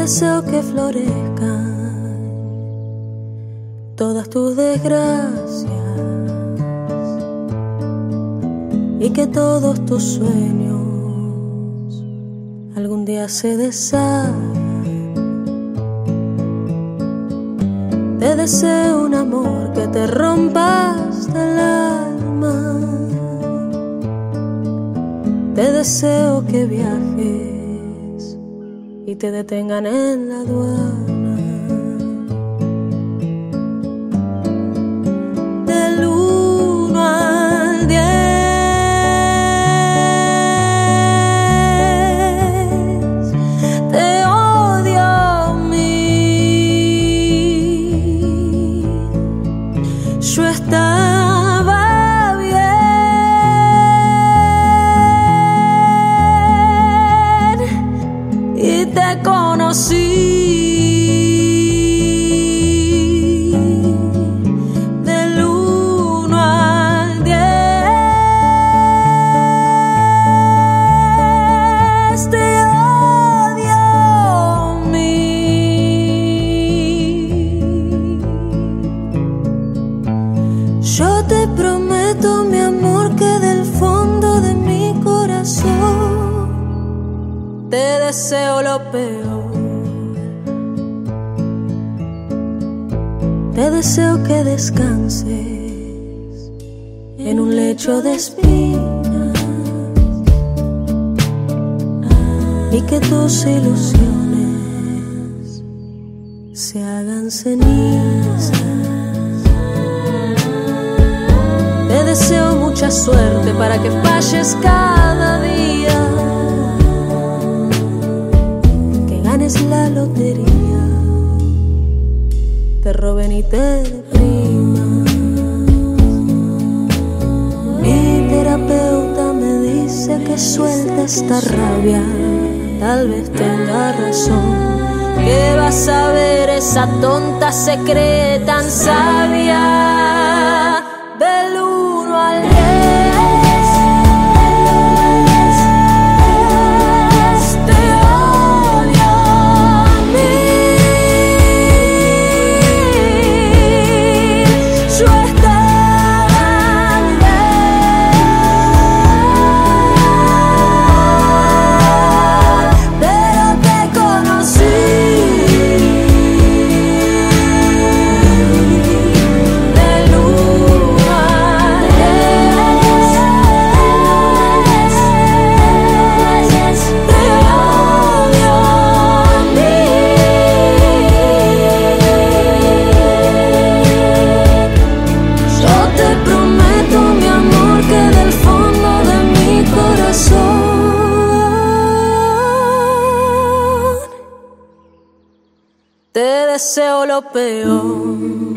deseo que florezcan todas tus desgracias y que todos tus sueños algún día se deshagan. Te deseo un amor que te rompa hasta el alma. Te deseo que viajes y te detengan en la aduana. Del 1 al 10 te odio a mí. Yo estaba bien y te conocí. Del 1 al 10 te odio a mí. Yo te prometo, mi amor, que del fondo de mi corazón te deseo lo peor. Te deseo que descanses en un lecho de espinas y que tus ilusiones se hagan cenizas. Te deseo mucha suerte para que falles cada día, que ganes la lotería, te roben y te depriman. Mi terapeuta me dice que suelte esta rabia, tal vez tenga razón. ¿Qué vas a ver? Esa tonta se cree tan sabia. Del 1 al 10 te odio a mí. Yo estaba bien, pero te conocí. Del 1 al 10 te odio a mí. Yo te prometo, mi amor, que del fondo de mi corazón te deseo lo peor.